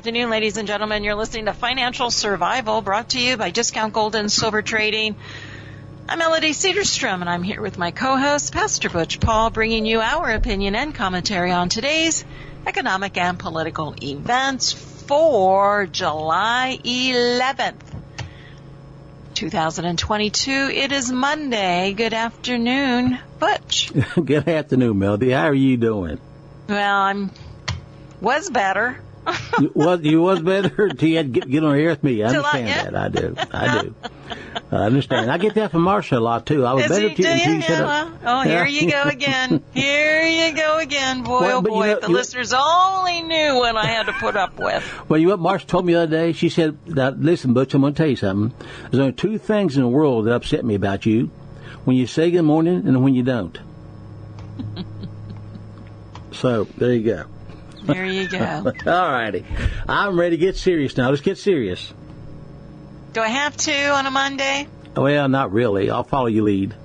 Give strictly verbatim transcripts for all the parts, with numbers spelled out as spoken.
afternoon, ladies and gentlemen. You're listening to Financial Survival, brought to you by Discount Gold and Silver Trading. I'm Melody Cedarstrom, and I'm here with my co-host, Pastor Butch Paul, bringing you our opinion and commentary on today's economic and political events for July eleventh, two thousand twenty-two. It is Monday. Good afternoon, Butch. Good afternoon, Melody. How are you doing? Well, I'm was better. you was you was better until you had to get, get on air with me. I Till understand I, yeah. that. I do. I do. I understand. I get that from Marsha a lot too. I was Is better he, to until you yeah, said, well, oh, here you go again. Here you go again. Boy, well, oh boy, you know, if the you, listeners only knew what I had to put up with. Well, you know what Marsha told me the other day? She said, now, listen, Butch, I'm going to tell you something. There's only two things in the world that upset me about you. When you say good morning and when you don't. So, there you go. There you go. All righty. I'm ready to get serious now. Let's get serious. Do I have to on a Monday? Well, not really. I'll follow your lead.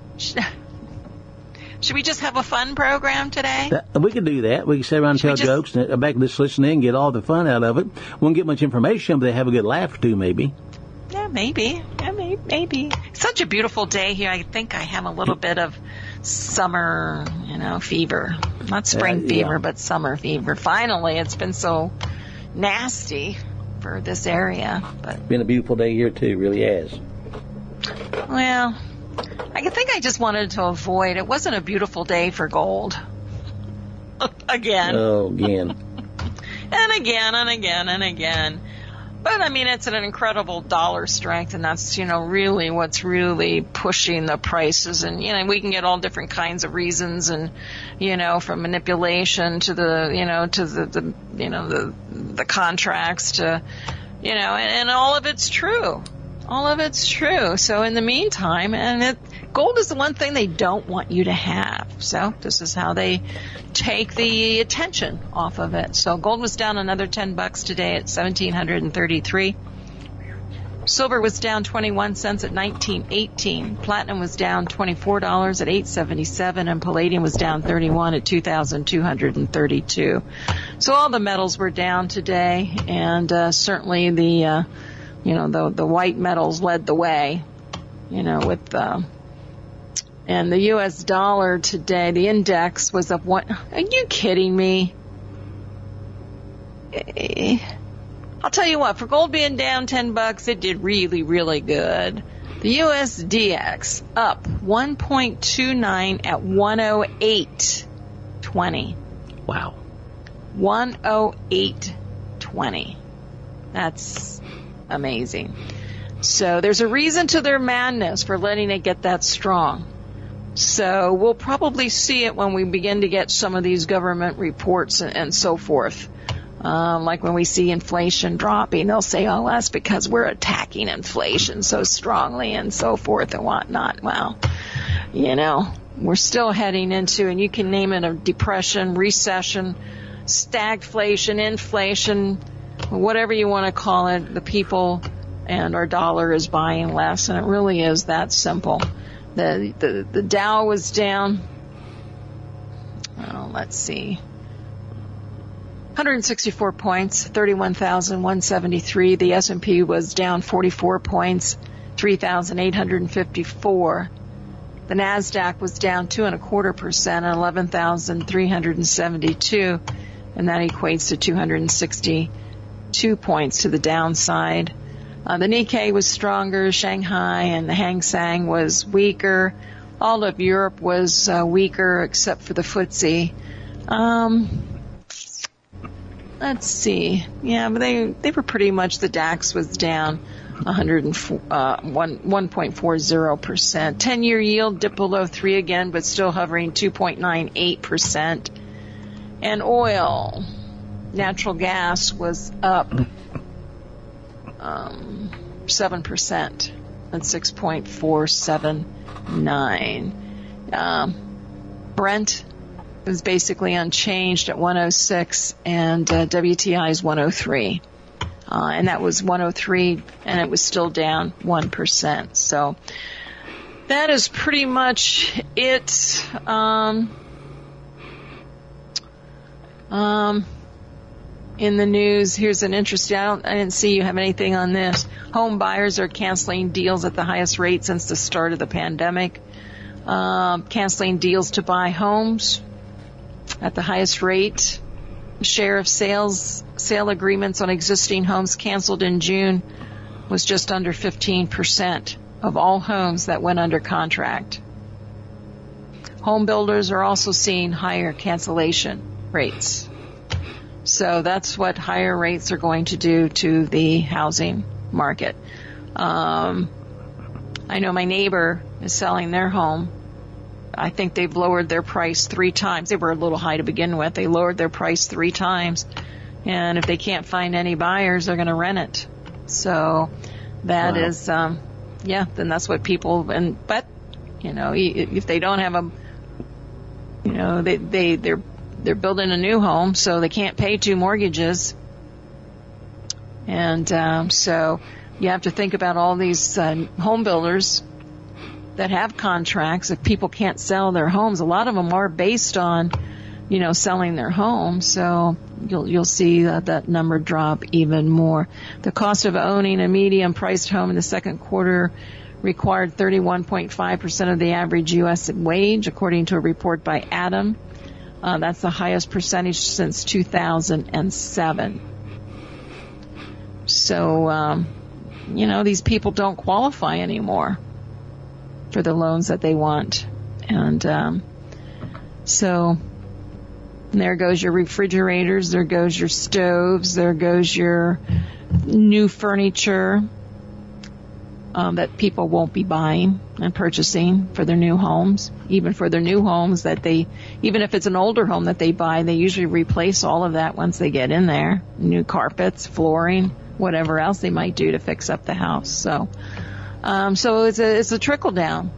Should we just have a fun program today? Uh, we can do that. We can sit around and Should tell just... jokes and back this listening and get all the fun out of it. We won't get much information, but they have a good laugh or two, maybe. Yeah, maybe. Yeah, maybe. maybe. Such a beautiful day here. I think I have a little bit of summer, you know, fever. Not spring uh, yeah. fever, but summer fever. Finally, it's been so nasty for this area. But It's been a beautiful day here, too. Really has. Well, I think I just wanted to avoid, it wasn't a beautiful day for gold. Again. Oh, again. and again, and again, and again. But, I mean, it's an incredible dollar strength, and that's, you know, really what's really pushing the prices. And, you know, we can get all different kinds of reasons and, you know, from manipulation to the, you know, to the, the you know, the the contracts to, you know, and, and all of it's true. All of it's true. So in the meantime, and it, gold is the one thing they don't want you to have. So this is how they take the attention off of it. So gold was down another ten bucks today at seventeen thirty-three. Silver was down twenty-one cents at nineteen eighteen. Platinum was down twenty-four dollars at eight seventy-seven, and palladium was down thirty-one at two thousand two hundred thirty-two. So all the metals were down today, and uh, certainly the uh, you know, the the white metals led the way, you know, with, uh, and the U S dollar today, the index was up one, are you kidding me? I'll tell you what, for gold being down ten bucks, it did really, really good. The U S D X up one point two nine at one oh eight twenty. Wow. one oh eight twenty. That's amazing. So there's a reason to their madness for letting it get that strong. So we'll probably see it when we begin to get some of these government reports and, and so forth. Um, like when we see inflation dropping, they'll say, oh, that's because we're attacking inflation so strongly and so forth and whatnot. Well, you know, we're still heading into, and you can name it a depression, recession, stagflation, inflation, whatever you want to call it. The people and our dollar is buying less, and it really is that simple. The the, the Dow was down, oh, let's see, one hundred sixty-four points, thirty-one thousand one hundred seventy-three. The S and P was down forty-four points, three thousand eight hundred fifty-four. The NASDAQ was down two and a quarter percent, eleven thousand three hundred seventy-two, and that equates to two hundred sixty-two points to the downside. Uh, the Nikkei was stronger, Shanghai, and the Hang Seng was weaker. All of Europe was uh, weaker except for the F T S E. Um, let's see. Yeah, but they they were pretty much, the DAX was down one hundred four, uh, one point four zero percent. ten-year yield dipped below three again, but still hovering two point nine eight percent. And oil, natural gas was up um, seven percent at six point four seven nine. Um, Brent was basically unchanged at one oh six, and uh, W T I is one oh three. Uh, and that was one oh three, and it was still down one percent. So that is pretty much it. Um, um, in the news, here's an interesting, I, don't, I didn't see you have anything on this. Home buyers are canceling deals at the highest rate since the start of the pandemic. Um, canceling deals to buy homes at the highest rate. Share of sales, sale agreements on existing homes canceled in June was just under fifteen percent of all homes that went under contract. Home builders are also seeing higher cancellation rates. So that's what higher rates are going to do to the housing market. Um, I know my neighbor is selling their home. I think they've lowered their price three times. They were a little high to begin with. They lowered their price three times. And if they can't find any buyers, they're going to rent it. So that wow. is, um, yeah, then that's what people, and, but, you know, if they don't have a, you know, they, they, they're, they're building a new home, so they can't pay two mortgages. And, um, so you have to think about all these, uh, home builders that have contracts. If people can't sell their homes, a lot of them are based on, you know, selling their homes. So you'll you'll see that, that number drop even more. The cost of owning a medium-priced home in the second quarter required thirty-one point five percent of the average U S wage, according to a report by Adam. Uh, that's the highest percentage since two thousand seven. So, um, you know, these people don't qualify anymore for the loans that they want. And um, so there goes your refrigerators, there goes your stoves, there goes your new furniture um, that people won't be buying and purchasing for their new homes. Even for their new homes that they, even if it's an older home that they buy, they usually replace all of that once they get in there. New carpets, flooring, whatever else they might do to fix up the house. So Um, so it's a, it's a trickle down.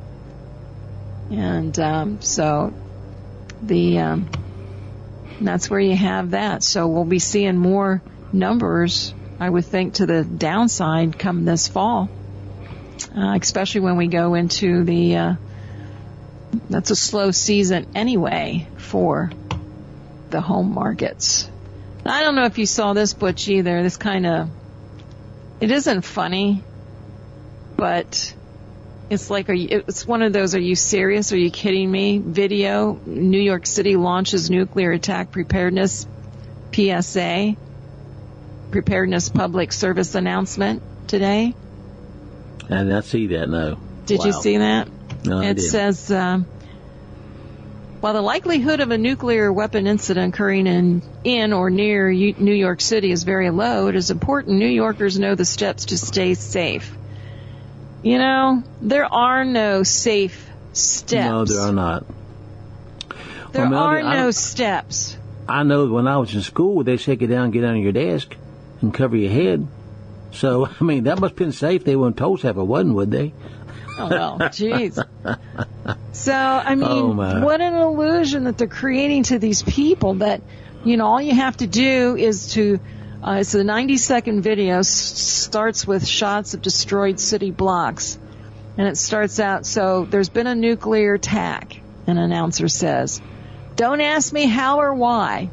And, um, so the, um, that's where you have that. So we'll be seeing more numbers, I would think, to the downside come this fall, uh, especially when we go into the, uh, that's a slow season anyway for the home markets. I don't know if you saw this, Butch, either. This kind of, it isn't funny. But it's like, are you, it's one of those, are you serious? Are you kidding me? Video, New York City launches nuclear attack preparedness, P S A, preparedness public service announcement today. I did not see that, no. Did wow. you see that? No, I it didn't. says, um, while the likelihood of a nuclear weapon incident occurring in, in or near U- New York City is very low, it is important New Yorkers know the steps to stay safe. You know, there are no safe steps. No, there are not. There well, are Melody, no I, steps. I know when I was in school, they said get down, get under your desk, and cover your head. So, I mean, that must have been safe. They wouldn't told us if it wasn't, would they? Oh, well, jeez. So, I mean, oh, my. What an illusion that they're creating to these people that, you know, all you have to do is to... Uh, it's a ninety-second video, s- starts with shots of destroyed city blocks. And it starts out, so there's been a nuclear attack, an announcer says. Don't ask me how or why.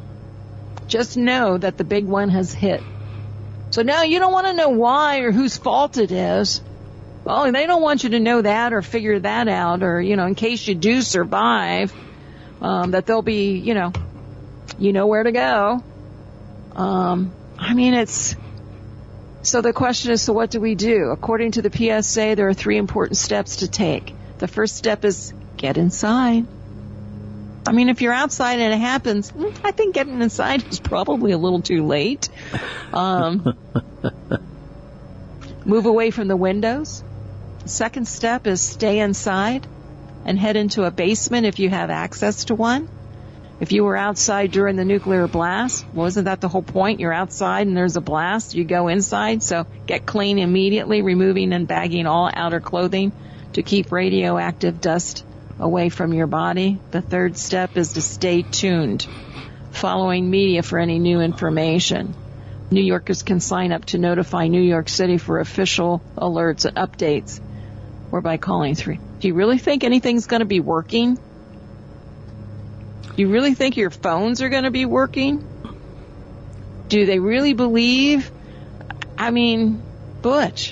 Just know that the big one has hit. So now you don't want to know why or whose fault it is. Well, they don't want you to know that or figure that out, or, you know, in case you do survive, um, that there'll be, you know, you know where to go. Um, I mean, it's, so the question is, so what do we do? According to the P S A, there are three important steps to take. The first step is get inside. I mean, if you're outside and it happens, I think getting inside is probably a little too late. Um, move away from the windows. The second step is stay inside and head into a basement if you have access to one. If you were outside during the nuclear blast, wasn't that the whole point? You're outside and there's a blast, you go inside, so get clean immediately, removing and bagging all outer clothing to keep radioactive dust away from your body. The third step is to stay tuned, following media for any new information. New Yorkers can sign up to notify New York City for official alerts and updates, or by calling three. Do you really think anything's going to be working? You really think your phones are going to be working? Do they really believe? I mean, Butch.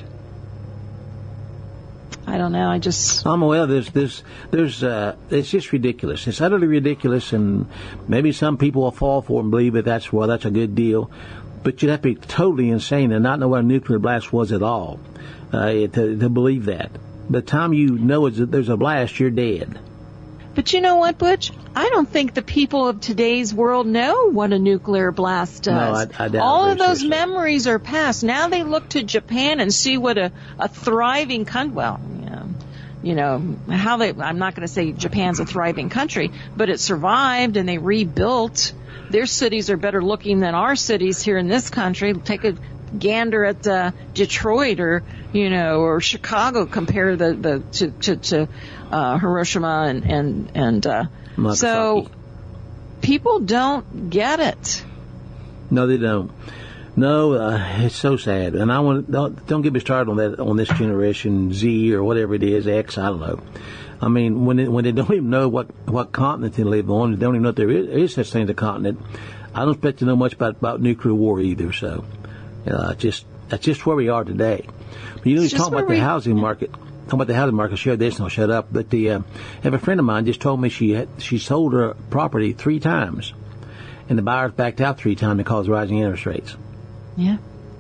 I don't know. I just. I'm aware there's, there's, there's, uh, it's just ridiculous. It's utterly ridiculous, and maybe some people will fall for it and believe that that's, well, that's a good deal. But you'd have to be totally insane and not know what a nuclear blast was at all, uh, to, to believe that. By the time you know it's, there's a blast, you're dead. But you know what, Butch? I don't think the people of today's world know what a nuclear blast does. No, I, I doubt All it of those seriously. memories are past. Now they look to Japan and see what a, a thriving country, well, you know, you know, how they, I'm not going to say Japan's a thriving country, but it survived and they rebuilt. Their cities are better looking than our cities here in this country. Take a gander at uh, Detroit or, you know, or Chicago, compare the, the to, to, to uh, Hiroshima and, and, and uh, so people don't get it. No, they don't. No, uh, it's so sad. And I want don't, don't get me started on that, on this generation Z or whatever it is, X, I don't know. I mean, when they, when they don't even know what, what continent they live on, they don't even know if there is, is such thing as a continent. I don't expect to know much about, about nuclear war either, so uh, just that's just where we are today. But you know, you talk about the housing market. Talk about the housing market. Share this, and I'll shut up. But the uh, I have a friend of mine just told me she had, she sold her property three times, and the buyers backed out three times because of rising interest rates. Yeah.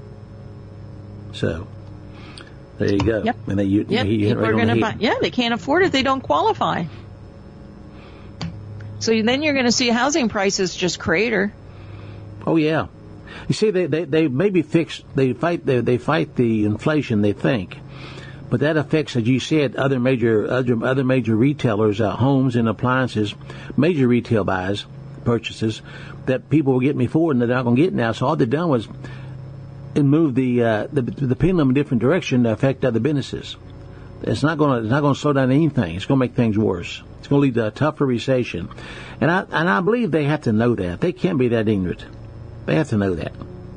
So there you go. Yep. And they, you, yep. you People right are going to the buy. Yeah, they can't afford it. They don't qualify. So then you're going to see housing prices just crater. Oh yeah. You see, they they, they maybe fix they fight they, they fight the inflation, they think, but that affects, as you said, other major other other major retailers, uh, homes and appliances, major retail buys, purchases that people were getting before and they're not going to get now. So all they've done was move the uh, the the pendulum in a different direction to affect other businesses. It's not going to it's not going to slow down anything. It's going to make things worse. It's going to lead to a tougher recession, and I and I believe they have to know that. They can't be that ignorant. They have to know that.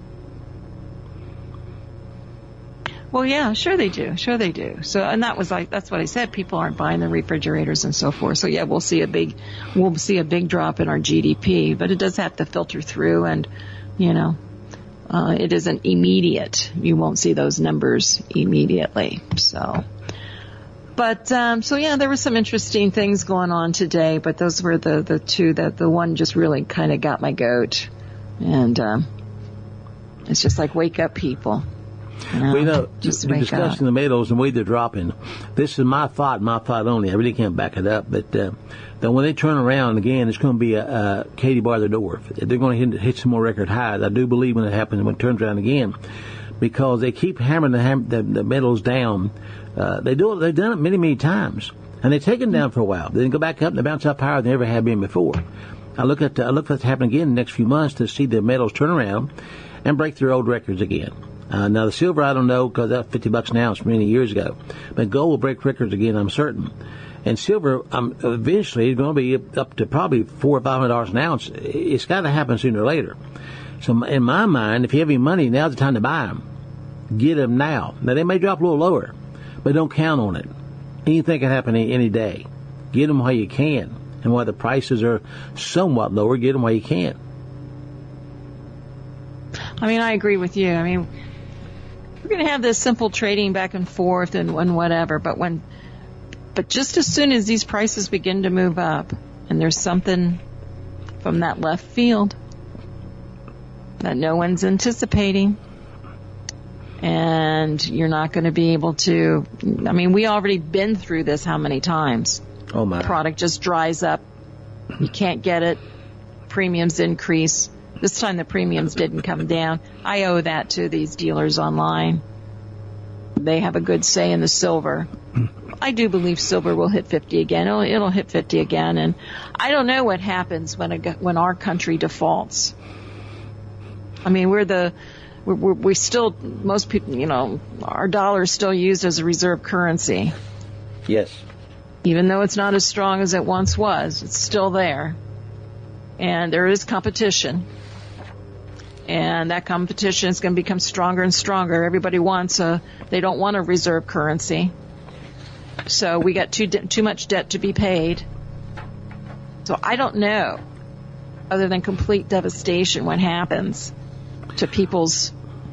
Well, yeah, sure they do. Sure they do. So, and that was like, that's what I said. People aren't buying the refrigerators and so forth. So yeah, we'll see a big, we'll see a big drop in our G D P, but it does have to filter through and, you know, uh, it isn't immediate. You won't see those numbers immediately. So, but, um, so yeah, there were some interesting things going on today, but those were the, the two that the one just really kind of got my goat. And, um, it's just like, wake up, people. You know, well, you know, just we're wake discussing up. the metals and the way they're dropping. This is my thought, my thought only. I really can't back it up. But uh, that when they turn around again, it's going to be a, a Katie bar the door. They're going to hit, hit some more record highs. I do believe when it happens, when it turns around again, because they keep hammering the, ham- the, the metals down. Uh, they do it. They've done it many, many times, and they take them down for a while. They then go back up and they bounce up higher than they ever have been before. I look at I look for it to happen again in the next few months to see the metals turn around and break their old records again. Uh, now the silver, I don't know, because that's fifty bucks an ounce many years ago. But gold will break records again, I'm certain. And silver, um, eventually, is going to be up to probably four or five hundred dollars an ounce. It's got to happen sooner or later. So in my mind, if you have any money, now's the time to buy them. Get them now. Now they may drop a little lower, but don't count on it. Anything can happen any, any day. Get them while you can. And while the prices are somewhat lower, get them while you can. I mean, I agree with you. I mean, we're going to have this simple trading back and forth and, and whatever, but when, but just as soon as these prices begin to move up and there's something from that left field that no one's anticipating, and you're not going to be able to, I mean, we already been through this how many times? Oh my. The product just dries up. You can't get it. Premiums increase. This time the premiums didn't come down. I owe that to these dealers online. They have a good say in the silver. I do believe silver will hit fifty again. It'll, it'll hit fifty again. And I don't know what happens when a, when our country defaults. I mean, we're the, we're, we're, we still, most people, you know, our dollar is still used as a reserve currency. Yes. Even though it's not as strong as it once was, it's still there. And there is competition. And that competition is going to become stronger and stronger. Everybody wants a, they don't want a reserve currency. So we got too, too much debt to be paid. So I don't know, other than complete devastation, what happens. to people's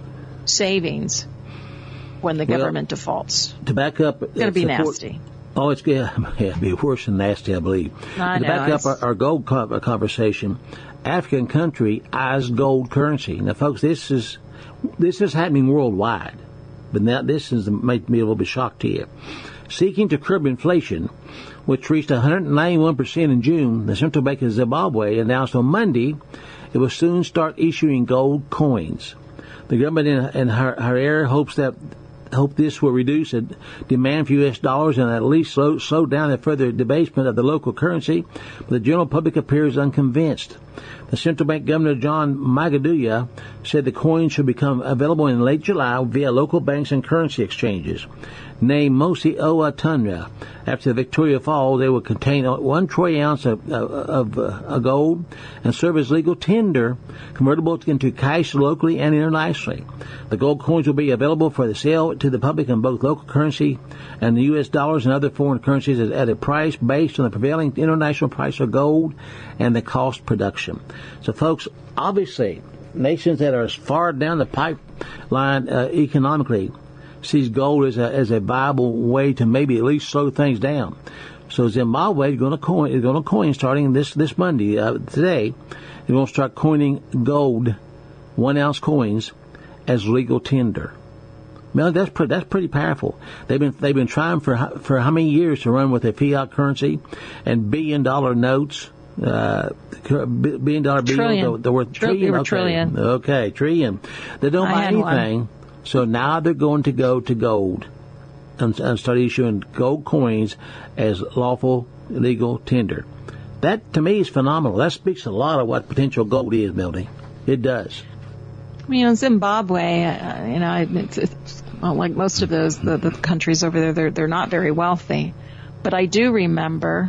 savings when the well, government defaults. To back up, it's going to be support, nasty. Oh, it's yeah, it'd be worse than nasty, I believe. I to know, back up our, our gold co- conversation, African country eyes gold currency. Now, folks, this is this is happening worldwide, but now this is made me a little bit shocked to you. Seeking to curb inflation, which reached one hundred ninety-one percent in June, the Central Bank of Zimbabwe announced on Monday it will soon start issuing gold coins. The government in, in Harare hopes that hope this will reduce the demand for U S dollars and at least slow, slow down the further debasement of the local currency, but the general public appears unconvinced. The central bank governor, John Magaduya, said the coins should become available in late July via local banks and currency exchanges. Named Mosi Oa Tundra, after the Victoria Falls, they will contain one troy ounce of, of, of uh, gold and serve as legal tender, convertible into cash locally and internationally. The gold coins will be available for the sale to the public in both local currency and the U S dollars and other foreign currencies at a price based on the prevailing international price of gold and the cost production. So, folks, obviously, nations that are as far down the pipeline uh, economically sees gold as a as a viable way to maybe at least slow things down. So Zimbabwe is going to coin is going to coin starting this this Monday uh, today. They're going to start coining gold, one ounce coins, as legal tender. Well, that's pretty, that's pretty powerful. They've been they've been trying for for how many years to run with a fiat currency and billion dollar notes. Uh, billion dollar bills. They're worth trillion. Okay. trillion. Okay, trillion. They don't buy anything. One. So now they're going to go to gold and, and start issuing gold coins as lawful legal tender. That, to me, is phenomenal. That speaks a lot of what potential gold is, Melody. It does. You know, Zimbabwe, uh, you know, it's, it's well, like most of those the, the countries over there, they're they're not very wealthy. But I do remember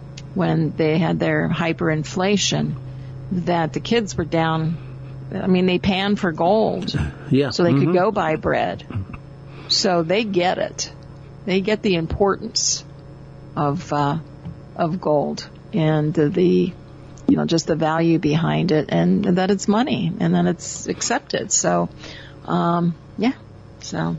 when they had their hyperinflation that the kids were down. I mean, they panned for gold, yeah. so they mm-hmm. could go buy bread. So they get it. They get the importance of uh, of gold and the, the, you know, just the value behind it, and that it's money, and that it's accepted. So, um, yeah. So.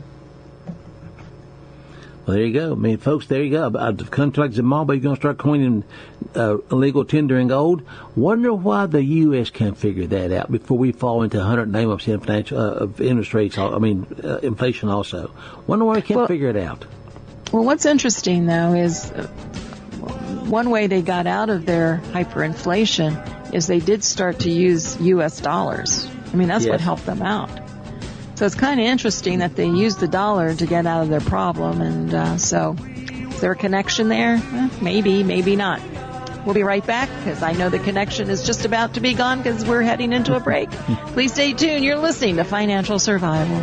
Well, there you go. I mean, folks, there you go. A country like Zimbabwe, you're going to start coining uh, illegal tender in gold. Wonder why the U S can't figure that out before we fall into one hundred ninety-one percent financial, uh, of interest rates, I mean, uh, inflation also. Wonder why they can't well, figure it out. Well, what's interesting, though, is uh, one way they got out of their hyperinflation is they did start to use U S dollars. I mean, that's yes. what helped them out. So it's kind of interesting that they used the dollar to get out of their problem. And uh, so is there a connection there? Eh, maybe, maybe not. We'll be right back because I know the connection is just about to be gone because we're heading into a break. Please stay tuned. You're listening to Financial Survival.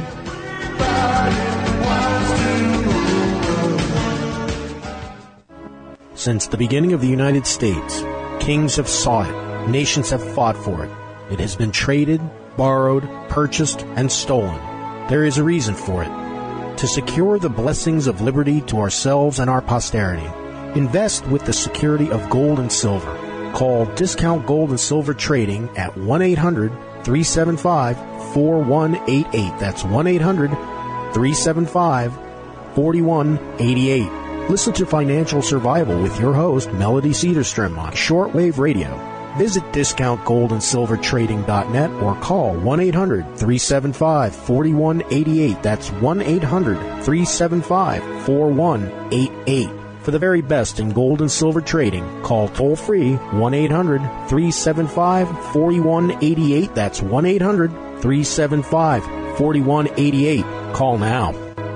Since the beginning of the United States, kings have sought it. Nations have fought for it. It has been traded, borrowed, purchased, and stolen. There is a reason for it. To secure the blessings of liberty to ourselves and our posterity, invest with the security of gold and silver. Call Discount Gold and Silver Trading at one eight hundred three seven five four one eight eight. That's one eight hundred three seven five four one eight eight. Listen to Financial Survival with your host, Melody Cedarstrom, on shortwave radio. Visit discount gold and silver trading dot net or call one eight hundred three seven five four one eight eight. That's one eight hundred three seven five four one eight eight. For the very best in gold and silver trading, call toll-free one eight hundred three seven five four one eight eight. That's one eight hundred three seven five four one eight eight. Call now.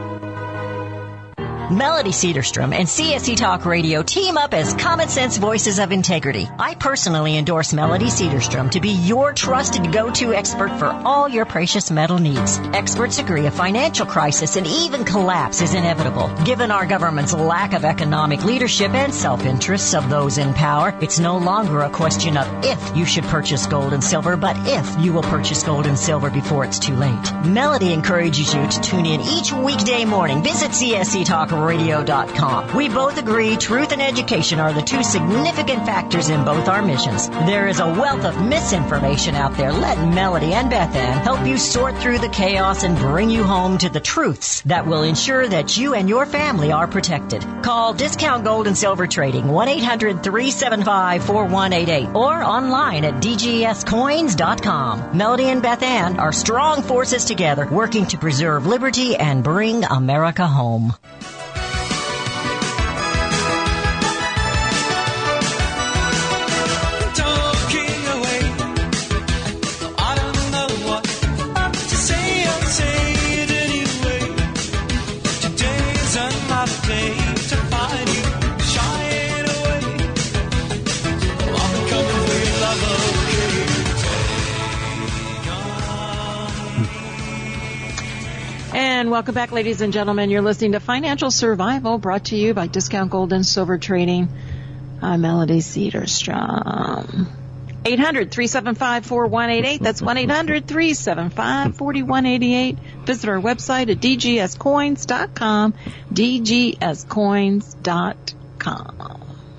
Melody Cedarstrom and C S E Talk Radio team up as Common Sense Voices of Integrity. I personally endorse Melody Cedarstrom to be your trusted go-to expert for all your precious metal needs. Experts agree a financial crisis and even collapse is inevitable. Given our government's lack of economic leadership and self-interests of those in power, it's no longer a question of if you should purchase gold and silver, but if you will purchase gold and silver before it's too late. Melody encourages you to tune in each weekday morning. Visit C S E Talk radio dot com. We both agree truth and education are the two significant factors in both our missions. There is a wealth of misinformation out there. Let Melody and Beth Ann help you sort through the chaos and bring you home to the truths that will ensure that you and your family are protected. Call Discount Gold and Silver Trading, one eight hundred three seven five four one eight eight, or online at d g s coins dot com. Melody and Beth Ann are strong forces together, working to preserve liberty and bring America home. And welcome back, ladies and gentlemen. You're listening to Financial Survival, brought to you by Discount Gold and Silver Trading. I'm Melody Cedarstrom. eight hundred three seven five four one eight eight. That's one eight hundred three seven five four one eight eight. Visit our website at d g s coins dot com, d g s coins dot com.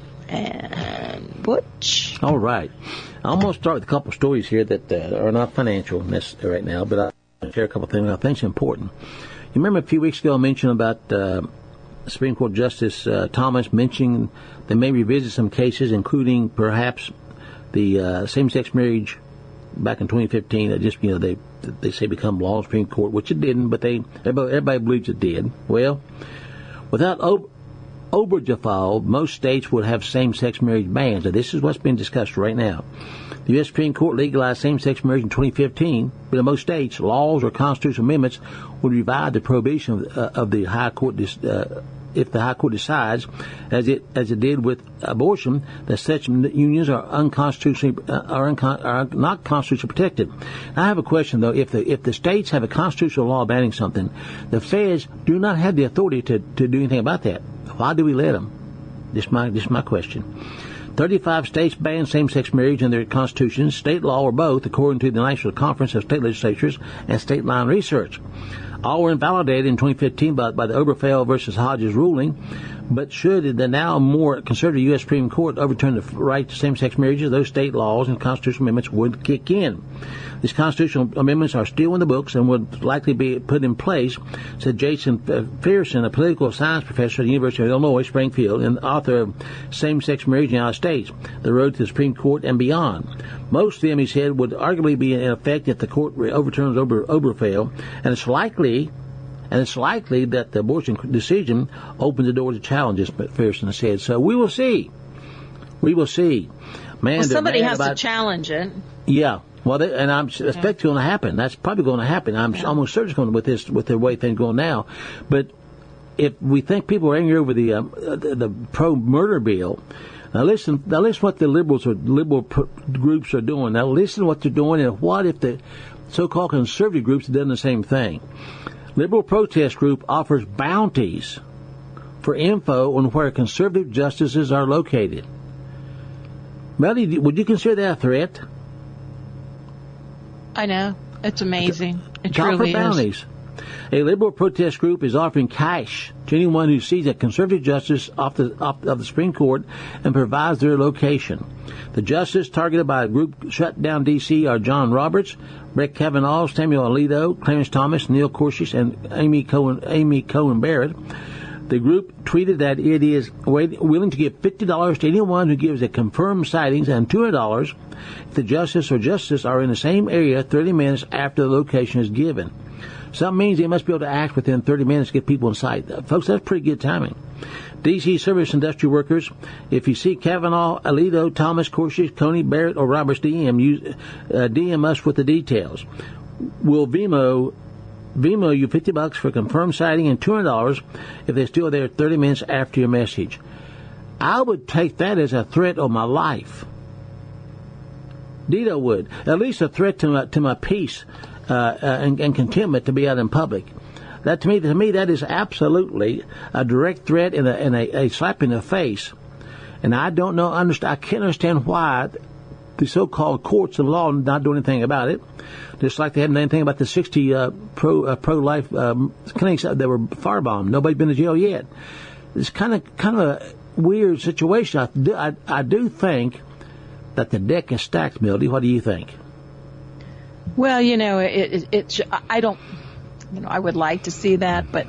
And Butch. All right. I'm going to start with a couple of stories here that uh, are not financial right now, but I share a couple of things I think is important. You remember a few weeks ago I mentioned about uh, Supreme Court Justice uh, Thomas mentioning they may revisit some cases, including perhaps the uh, same-sex marriage back in twenty fifteen that just, you know, they they say become law in the Supreme Court, which it didn't, but they everybody, everybody believes it did. Well, without Ob- Obergefell, most states would have same-sex marriage bans. Now, this is what's being discussed right now. The U S Supreme Court legalized same-sex marriage in twenty fifteen, but in most states, laws or constitutional amendments would revive the prohibition of, uh, of the High Court uh, if the High Court decides, as it as it did with abortion, that such unions are unconstitutionally uh, are, uncon- are not constitutionally protected. Now, I have a question though: if the if the states have a constitutional law banning something, the feds do not have the authority to, to do anything about that. Why do we let them? This is my this is my question. thirty-five states ban same-sex marriage in their constitutions, state law, or both, according to the National Conference of State Legislatures and State Line Research. All were invalidated in twenty fifteen by, by the Obergefell versus Hodges ruling, but should the now more conservative U S Supreme Court overturn the right to same-sex marriages, those state laws and constitutional amendments would kick in. These constitutional amendments are still in the books and would likely be put in place, said Jason Pearson, a political science professor at the University of Illinois, Springfield, and author of Same-Sex Marriage in the United States, The Road to the Supreme Court and Beyond. Most of them, he said, would arguably be in effect if the court overturns Ober, Obergefell, and it's likely And it's likely that the abortion decision opened the door to challenges, Pearson said. So we will see. We will see. Man, well, somebody has about, to challenge it. Yeah. Well, they, and I'm expecting it's going to happen. That's probably going to happen. I'm yeah. almost certain it's going to with this with the way things go now. But if we think people are angry over the um, the, the pro-murder bill, now listen. Now listen what the liberals or liberal pro- groups are doing. Now listen to what they're doing, and what if the so-called conservative groups have done the same thing? Liberal Protest Group offers bounties for info on where conservative justices are located. Melody, would you consider that a threat? I know. It's amazing. It Call truly for bounties. is. A liberal protest group is offering cash to anyone who sees a conservative justice off the off of the Supreme Court and provides their location. The justices targeted by a group shut down D C are John Roberts, Brett Kavanaugh, Samuel Alito, Clarence Thomas, Neil Gorsuch, and Amy Cohen, Amy Cohen Barrett. The group tweeted that it is willing to give fifty dollars to anyone who gives a confirmed sightings and two hundred dollars if the justice or justice are in the same area thirty minutes after the location is given. Some means they must be able to act within thirty minutes to get people in sight. Folks, that's pretty good timing. D C service industry workers, if you see Kavanaugh, Alito, Thomas, Gorsuch, Coney, Barrett, or Roberts D M, use, uh, D M us with the details. We'll Vimo, Vimo you fifty bucks for confirmed sighting and two hundred dollars if they're still there thirty minutes after your message. I would take that as a threat on my life. Dito would. At least a threat to my, to my peace uh, uh, and, and contentment to be out in public. That to me, to me, that is absolutely a direct threat and a, and a, a slap in the face. And I don't know, understand, I can't understand why the so-called courts of law not do anything about it. Just like they hadn't done anything about the sixty uh, pro uh, pro life um, clinics that were firebombed. Nobody's been to jail yet. It's kind of kind of a weird situation. I do, I, I do think that the deck is stacked, Mildy. What do you think? Well, you know, it, it, it I don't, you know, I would like to see that, but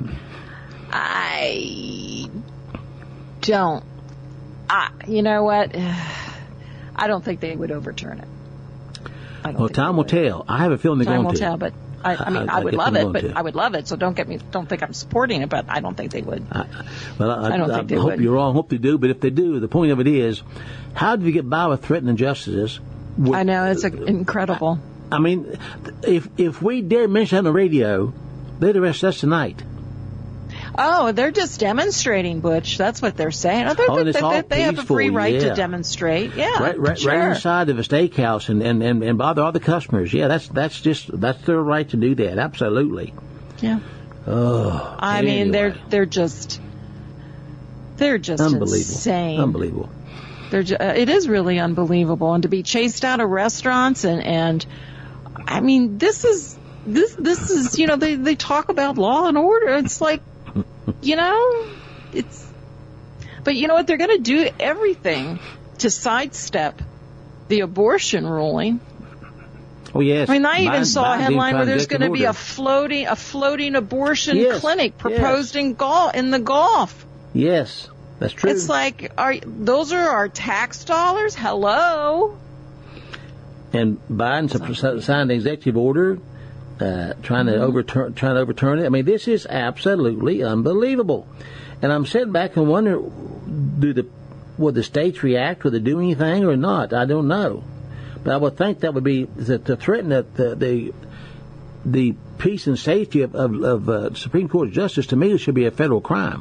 I don't. I, you know what? I don't think they would overturn it. I don't well, think time will tell. I have a feeling they're time going will to. Time will tell, but I, I mean, I, I, I would love it, but to. I would love it. So don't get me, don't think I'm supporting it, but I don't think they would. I, well, I, I don't I, think they I hope would. you're wrong. Hope they do, but if they do, the point of it is, how do you get by with threatening injustices? With, I know it's a, incredible. I, I mean, if if we dare mention it on the radio, they'd arrest us tonight. Oh, they're just demonstrating, Butch. That's what they're saying. Oh, they're, oh, and it's they, all they, they have a free right yeah. to demonstrate. Yeah, right, right, sure. right inside of a steakhouse and, and, and, and bother all the customers. Yeah, that's that's just that's their right to do that. Absolutely. Yeah. Oh, I anyway. mean, they're they're just they're just unbelievable. insane. Unbelievable. They're just, uh, it is really unbelievable, and to be chased out of restaurants and and I mean, this is this this is you know they they talk about law and order. It's like. You know, it's, but you know what? They're going to do everything to sidestep the abortion ruling. Oh yes. I mean, I even Mine, saw a headline where there's going to be order. a floating a floating abortion yes, clinic proposed yes. in Gulf in the Gulf. Yes, that's true. It's like, are those are our tax dollars? Hello. And Biden signed an executive order. Uh, trying to mm-hmm. overturn, trying to overturn it. I mean, this is absolutely unbelievable. And I'm sitting back and wonder, do the will the states react? Will they do anything or not? I don't know. But I would think that would be to, to threaten that the, the the peace and safety of of, of uh, Supreme Court justice. To me, it should be a federal crime.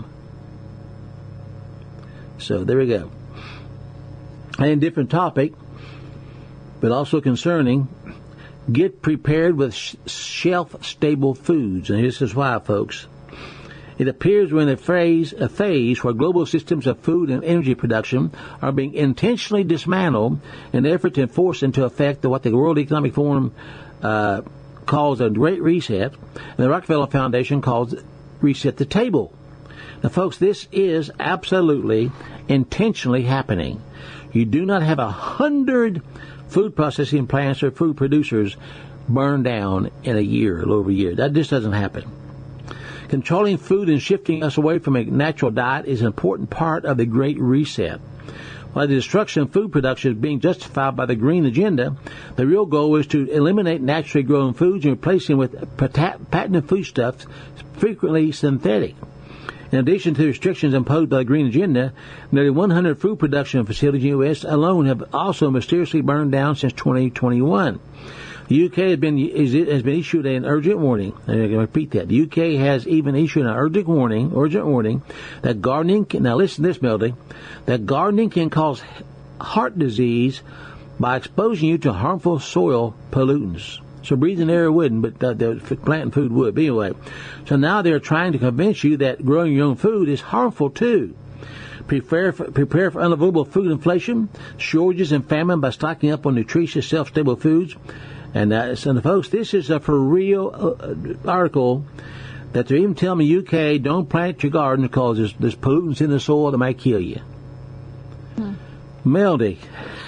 So there we go. And a different topic, but also concerning. Get prepared with sh- shelf-stable foods. And this is why, folks. It appears we're in a phase, a phase where global systems of food and energy production are being intentionally dismantled in an effort to enforce into effect what the World Economic Forum uh, calls a Great Reset, and the Rockefeller Foundation calls Reset the Table. Now, folks, this is absolutely intentionally happening. You do not have a hundred food processing plants or food producers burn down in a year, a little over a year. That just doesn't happen. Controlling food and shifting us away from a natural diet is an important part of the Great Reset. While the destruction of food production is being justified by the green agenda, the real goal is to eliminate naturally grown foods and replace them with patented foodstuffs, frequently synthetic. In addition to the restrictions imposed by the Green Agenda, nearly one hundred food production facilities in the U S alone have also mysteriously burned down since twenty twenty-one. The U K has been is, has been issued an urgent warning. I'm going to repeat that. The U K has even issued an urgent warning, urgent warning that gardening. Can, now listen to this, Melody. That gardening can cause heart disease by exposing you to harmful soil pollutants. So breathing air wouldn't, but uh, the planting food would. But anyway, so now they're trying to convince you that growing your own food is harmful too. Prepare for, prepare for unavoidable food inflation, shortages, and famine by stocking up on nutritious, self-stable foods. And, uh, so, folks, this is a for real uh, article that they're even telling the U K, don't plant your garden because there's, there's pollutants in the soil that might kill you. Hmm. Melody.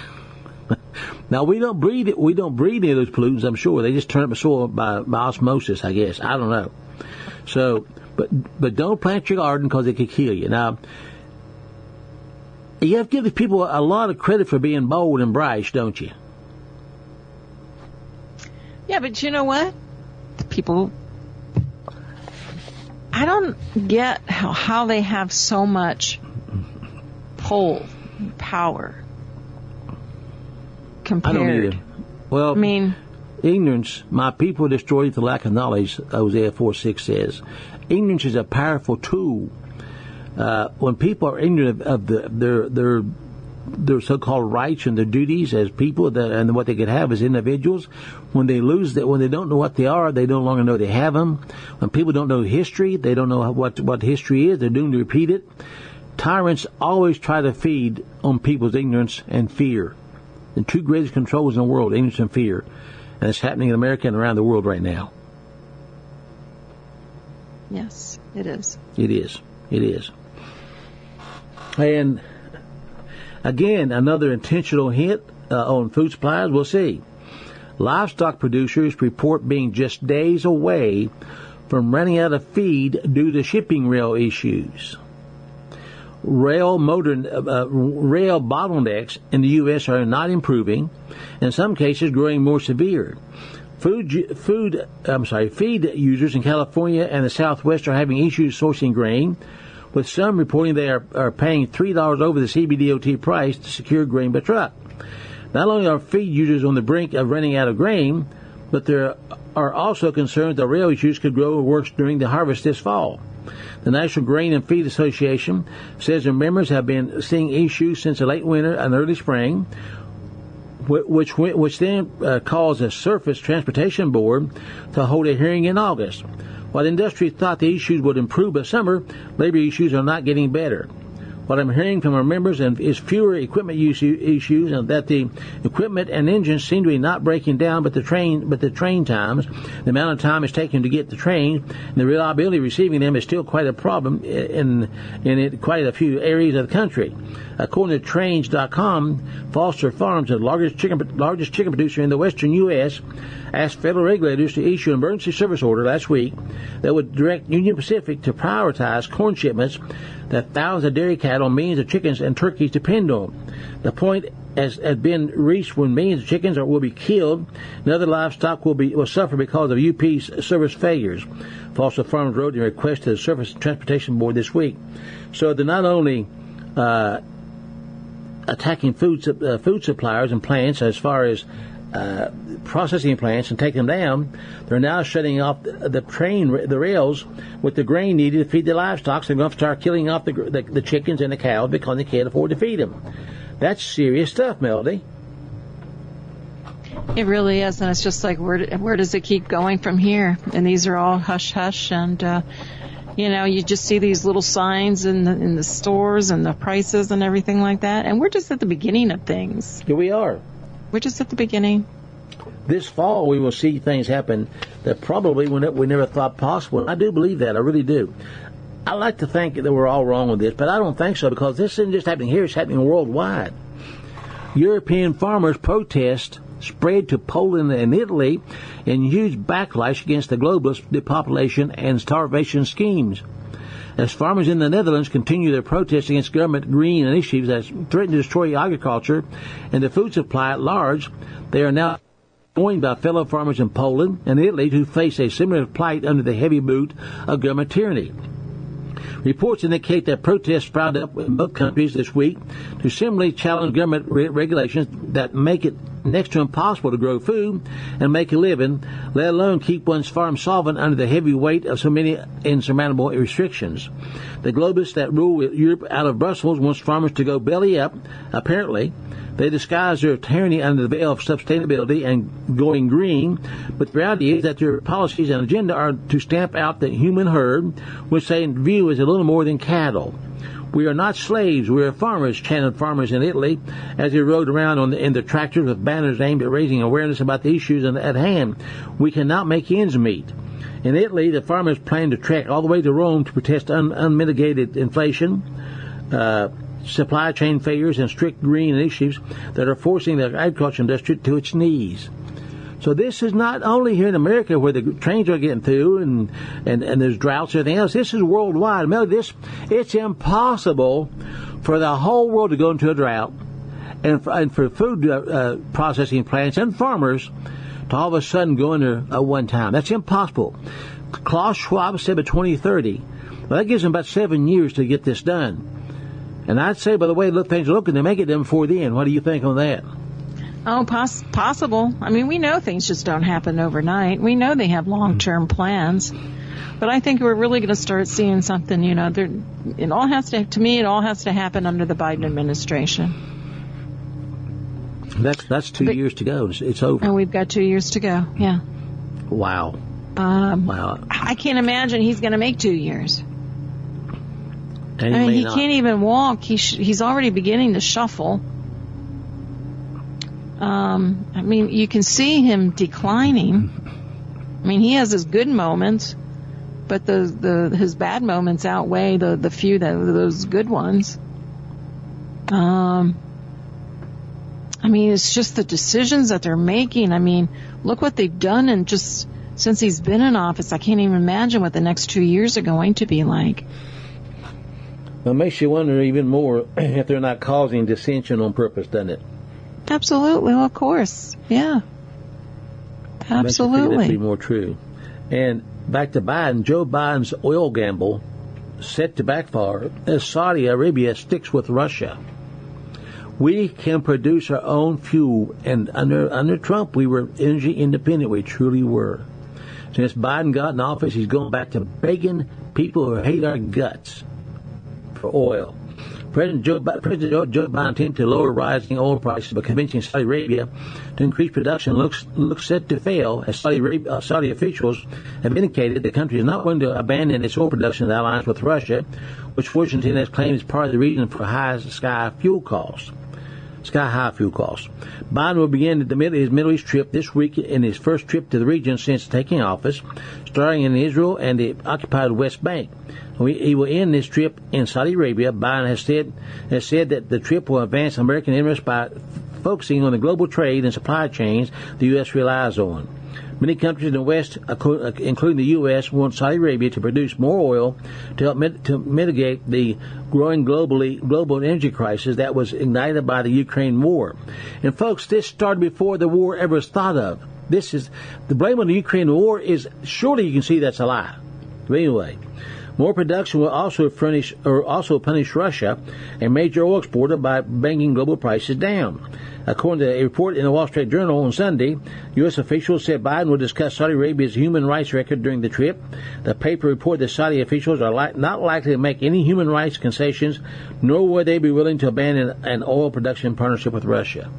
Now, we don't breathe it. We don't breathe any of those pollutants, I'm sure. They just turn up the soil by, by osmosis, I guess. I don't know. So, but but don't plant your garden because it could kill you. Now, you have to give the people a lot of credit for being bold and brash, don't you? Yeah, but you know what? The people, I don't get how, how they have so much pull, power. Compared. I don't either. Well, I mean, ignorance, my people are destroyed for lack of knowledge, Hosea four six says. Ignorance is a powerful tool. Uh, when people are ignorant of, of the, their their their so-called rights and their duties as people, that, and what they could have as individuals, when they lose that, when they don't know what they are, they no longer know they have them. When people don't know history, they don't know what what history is. They're doomed to repeat it. Tyrants always try to feed on people's ignorance and fear. The two greatest controls in the world, ignorance and fear. And it's happening in America and around the world right now. Yes, it is. It is. It is. And again, another intentional hit uh, on food supplies. We'll see. Livestock producers report being just days away from running out of feed due to shipping rail issues. Rail motor, uh, rail bottlenecks in the U S are not improving, in some cases growing more severe. Food, food, I'm sorry, feed users in California and the Southwest are having issues sourcing grain, with some reporting they are, are paying three dollars over the C B D O T price to secure grain by truck. Not only are feed users on the brink of running out of grain, but there are also concerns that rail issues could grow worse during the harvest this fall. The National Grain and Feed Association says their members have been seeing issues since the late winter and early spring, which which then uh, caused the Surface Transportation Board to hold a hearing in August. While the industry thought the issues would improve by summer, labor issues are not getting better. What I'm hearing from our members is fewer equipment issues, and that the equipment and engines seem to be not breaking down, but the train, but the train times, the amount of time it's taking to get the train, and the reliability of receiving them is still quite a problem in in it, quite a few areas of the country. According to Trains dot com, Foster Farms, the largest chicken largest chicken producer in the western U S, asked federal regulators to issue an emergency service order last week that would direct Union Pacific to prioritize corn shipments that thousands of dairy cattle, millions of chickens, and turkeys depend on. The point has, has been reached when millions of chickens are, will be killed, and other livestock will be will suffer because of U P's service failures. Foster Farms wrote in a request to the Surface Transportation Board this week. So they're not only uh, attacking food uh, food suppliers and plants as far as Uh, processing plants and take them down, they're now shutting off the, the train, the rails with the grain needed to feed the livestock. So they're going to start killing off the, the, the chickens and the cows because they can't afford to feed them. That's serious stuff, Melody. It really is, and it's just like, where where does it keep going from here? And these are all hush hush, and uh, you know, you just see these little signs in the in the stores and the prices and everything like that, and we're just at the beginning of things. Here we are. We're just at the beginning. This fall, we will see things happen that probably we never thought possible. I do believe that. I really do. I like to think that we're all wrong with this, but I don't think so, because this isn't just happening here. It's happening worldwide. European farmers' protest spread to Poland and Italy in huge backlash against the globalist depopulation and starvation schemes. As farmers in the Netherlands continue their protests against government green initiatives that threaten to destroy agriculture and the food supply at large, they are now joined by fellow farmers in Poland and Italy who face a similar plight under the heavy boot of government tyranny. Reports indicate that protests sprouted up in both countries this week to similarly challenge government re- regulations that make it next to impossible to grow food and make a living, let alone keep one's farm solvent under the heavy weight of so many insurmountable restrictions. The globalists that rule Europe out of Brussels wants farmers to go belly up, apparently. They disguise their tyranny under the veil of sustainability and going green, but the reality is that their policies and agenda are to stamp out the human herd, which they view as a little more than cattle. We are not slaves, we are farmers, chanted farmers in Italy as they rode around on the, in their tractors with banners aimed at raising awareness about the issues at hand. We cannot make ends meet. In Italy, the farmers plan to trek all the way to Rome to protest un, unmitigated inflation, uh, supply chain failures, and strict green initiatives that are forcing the agriculture industry to its knees. So this is not only here in America where the trains are getting through and, and, and there's droughts and everything else. This is worldwide. This, it's impossible for the whole world to go into a drought and for, and for food uh, processing plants and farmers to all of a sudden go into at one time. That's impossible. Klaus Schwab said by twenty thirty. Well, that gives them about seven years to get this done. And I'd say, by the way look, things are looking, they may get done before the end. What do you think on that? Oh, poss- possible. I mean, we know things just don't happen overnight. We know they have long-term plans. But I think we're really going to start seeing something, you know, there, it all has to, to me, it all has to happen under the Biden administration. That's that's two but, years to go. It's, it's over. And we've got two years to go, yeah. Wow. Um, wow. I can't imagine he's going to make two years. And I mean, he not. can't even walk. He sh- he's already beginning to shuffle. Um, I mean, you can see him declining. I mean, he has his good moments, but the, the his bad moments outweigh the, the few that those good ones. Um, I mean, it's just the decisions that they're making. I mean, look what they've done, and just since he's been in office, I can't even imagine what the next two years are going to be like. Well, it makes you wonder even more if they're not causing dissension on purpose, doesn't it? Absolutely, well, of course, yeah. Absolutely. That be more true. And back to Biden, Joe Biden's oil gamble set to backfire as Saudi Arabia sticks with Russia. We can produce our own fuel, and under under Trump, we were energy independent. We truly were. Since Biden got in office, he's going back to begging people who hate our guts for oil. President Joe, President Joe, Joe Biden attempted to lower rising oil prices by convincing Saudi Arabia to increase production looks looks set to fail, as Saudi, Arabia, uh, Saudi officials have indicated the country is not going to abandon its oil production in alliance with Russia, which Washington has claimed is part of the reason for high sky fuel costs. Sky high fuel costs. Biden will begin the Middle, his Middle East trip this week in his first trip to the region since taking office, starting in Israel and the occupied West Bank. He will end this trip in Saudi Arabia. Biden has said has said that the trip will advance American interests by focusing on the global trade and supply chains the U S relies on. Many countries in the West, including the U S, want Saudi Arabia to produce more oil to help mit- to mitigate the growing globally global energy crisis that was ignited by the Ukraine war. And folks, this started before the war ever was thought of. This is the blame on the Ukraine war is surely you can see that's a lie. But anyway. More production will also furnish or also punish Russia, a major oil exporter, by bringing global prices down. According to a report in the Wall Street Journal on Sunday, U S officials said Biden will discuss Saudi Arabia's human rights record during the trip. The paper reported that Saudi officials are li- not likely to make any human rights concessions, nor will they be willing to abandon an oil production partnership with Russia.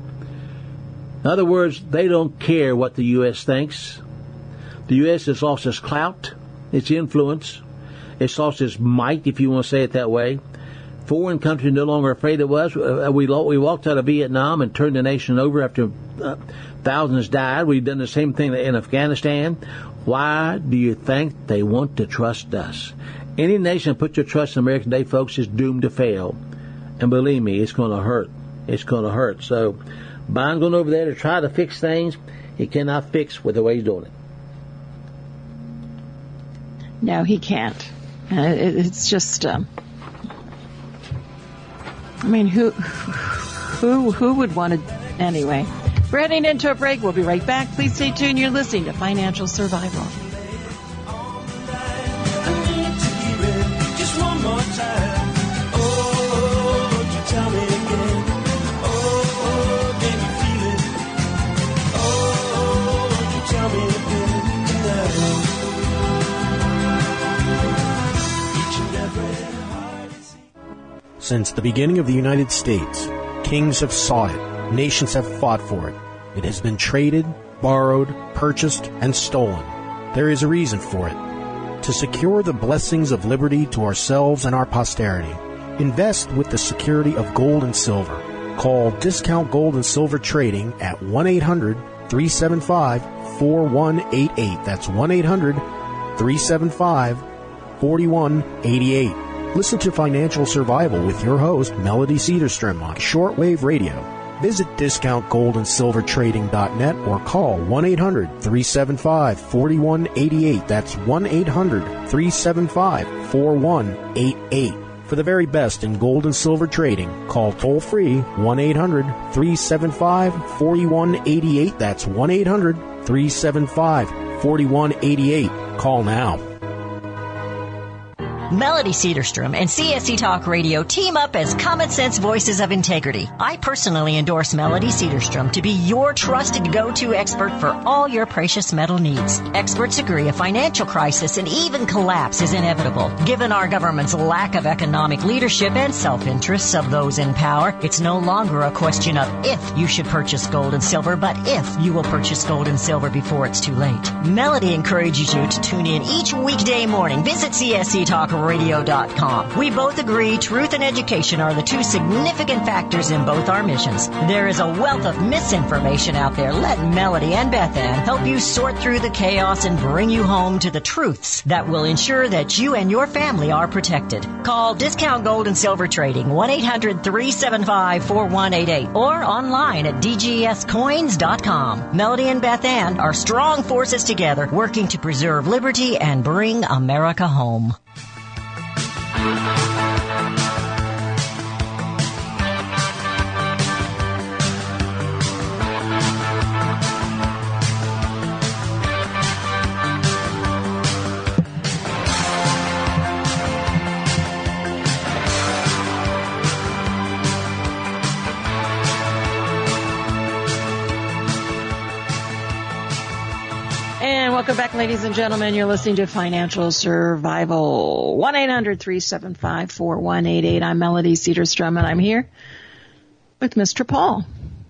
In other words, they don't care what the U S thinks. The U S has lost its clout, its influence. It's lost its might, if you want to say it that way. Foreign countries no longer afraid of us. Uh, we we walked out of Vietnam and turned the nation over after uh, thousands died. We've done the same thing in Afghanistan. Why do you think they want to trust us? Any nation that puts your trust in America today, folks, is doomed to fail. And believe me, it's going to hurt. It's going to hurt. So Biden's going over there to try to fix things he cannot fix with the way he's doing it. No, he can't. Uh, it, it's just, um, I mean, who, who, who would want to, anyway. We're heading into a break. We'll be right back. Please stay tuned. You're listening to Financial Survival. Since the beginning of the United States, kings have sought it, nations have fought for it. It has been traded, borrowed, purchased, and stolen. There is a reason for it. To secure the blessings of liberty to ourselves and our posterity, invest with the security of gold and silver. Call Discount Gold and Silver Trading at one eight hundred three seven five four one eight eight. That's one eight hundred three seven five four one eight eight. Listen to Financial Survival with your host, Melody Cedarstrom, on shortwave radio. Visit discount gold and silver trading dot net or call one eight hundred three seven five four one eight eight. That's one eight hundred three seven five four one eight eight. For the very best in gold and silver trading, call toll-free one eight hundred three seven five four one eight eight. That's one eight hundred three seven five four one eight eight. Call now. Melody Cedarstrom and C S C Talk Radio team up as common sense voices of integrity. I personally endorse Melody Cedarstrom to be your trusted go-to expert for all your precious metal needs. Experts agree a financial crisis and even collapse is inevitable. Given our government's lack of economic leadership and self-interests of those in power, it's no longer a question of if you should purchase gold and silver, but if you will purchase gold and silver before it's too late. Melody encourages you to tune in each weekday morning. Visit C S C Talk radio dot com. We both agree truth and education are the two significant factors in both our missions. There is a wealth of misinformation out there. Let Melody and Beth Ann help you sort through the chaos and bring you home to the truths that will ensure that you and your family are protected. Call Discount Gold and Silver Trading, one eight hundred three seven five four one eight eight, or online at d g s coins dot com. Melody and Beth Ann are strong forces together, working to preserve liberty and bring America home. Welcome back, ladies and gentlemen. You're listening to Financial Survival. one eight hundred three seven five four one eight eight. I'm Melody Cedarstrom, and I'm here with Mister Paul.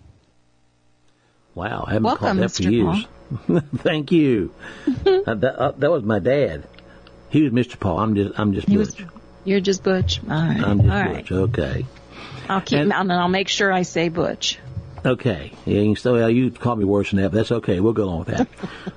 Wow, I haven't Welcome, called that Mister for years. Thank you. uh, that, uh, that was my dad. He was Mister Paul. I'm just, I'm just He Butch. was, you're just Butch. All right. I'm just All Butch. right. Okay. I'll keep, And- and I'll make sure I say Butch. Okay. Yeah, you can still, well, you call me worse than that, but that's okay. We'll go along with that.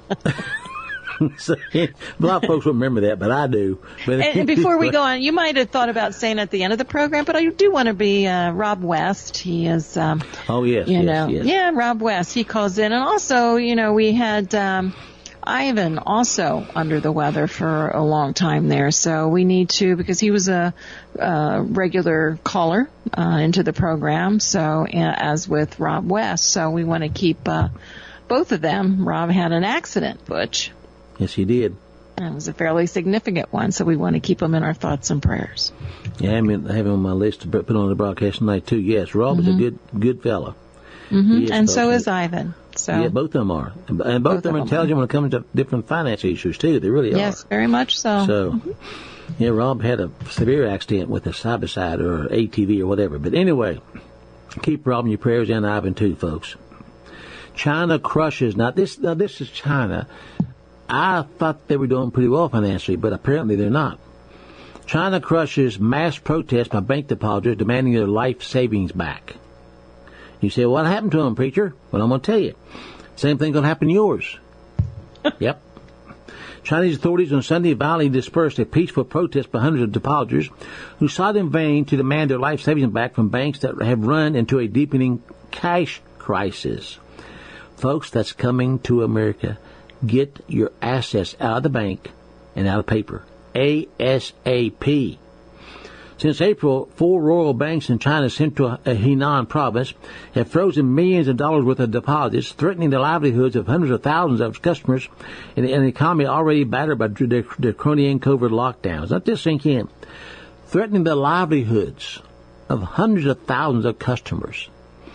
So, a lot of folks won't remember that, but I do. But And, and before we go on, you might have thought about saying at the end of the program, but I do want to be uh, Rob West. He is, um, oh yes, you yes, know, yes. yeah, Rob West. He calls in, and also, you know, we had um, Ivan also under the weather for a long time there. So we need to, because he was a, a regular caller uh, into the program. So uh, as with Rob West, so we want to keep uh, both of them. Rob had an accident, Butch. Yes, he did. And it was a fairly significant one, so we want to keep him in our thoughts and prayers. Yeah, I, mean, I have him on my list to put on the broadcast tonight too. Yes, Rob is a good, good fella. Mm-hmm. Is, And so folks. is Ivan. So Yeah, both of them are, and both, Both of them of are them intelligent when it comes to different finance issues too. They really yes, are. very much so. So, yeah, Rob had a severe accident with a side by side or A T V or whatever. But anyway, keep Rob in your prayers and Ivan too, folks. China crushes. Now this, now this is China. I thought they were doing pretty well financially, but apparently they're not. China crushes mass protests by bank depositors demanding their life savings back. You say, what happened to them, preacher? Well, I'm going to tell you. Same thing's going to happen to yours. Yep. Chinese authorities on Sunday violently dispersed a peaceful protest by hundreds of depositors who sought in vain to demand their life savings back from banks that have run into a deepening cash crisis. Folks, that's coming to America. Get your assets out of the bank and out of paper. ASAP. Since April, four royal banks in China's central Henan province have frozen millions of dollars worth of deposits, threatening the livelihoods of hundreds of thousands of customers in an economy already battered by the draconian COVID lockdowns. Let this sink in. Threatening the livelihoods of hundreds of thousands of customers.